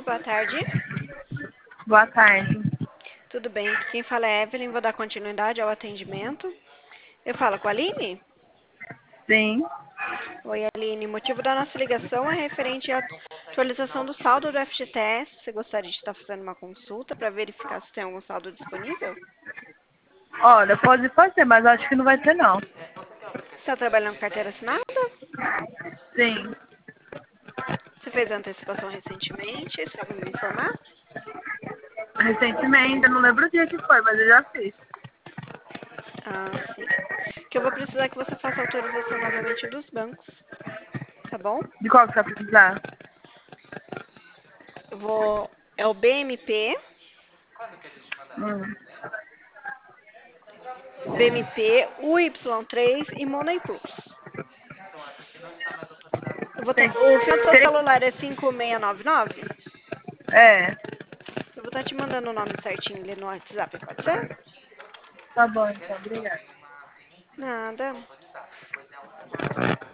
boa tarde. Boa tarde. Tudo bem? Aqui quem fala é Evelyn, vou dar continuidade ao atendimento. Eu falo com a Aline? Sim. Oi, Aline. O motivo da nossa ligação é referente à atualização do saldo do FGTS. Você gostaria de estar fazendo uma consulta para verificar se tem algum saldo disponível? Olha, pode ser, mas acho que não vai ter não. Você está trabalhando com carteira assinada? Sim. Você fez a antecipação recentemente? Sabe me informar? Recentemente, eu não lembro o dia que foi, mas eu já fiz. Ah, sim. Que eu vou precisar que você faça a autorização novamente dos bancos, tá bom? De qual que você vai precisar? É o BMP, Hum. UY3 e Money Plus. Tem. O seu Tem. celular é 5699? É. Eu vou estar te mandando o nome certinho ali no WhatsApp, pode ser? Tá bom, então. Obrigada. Nada.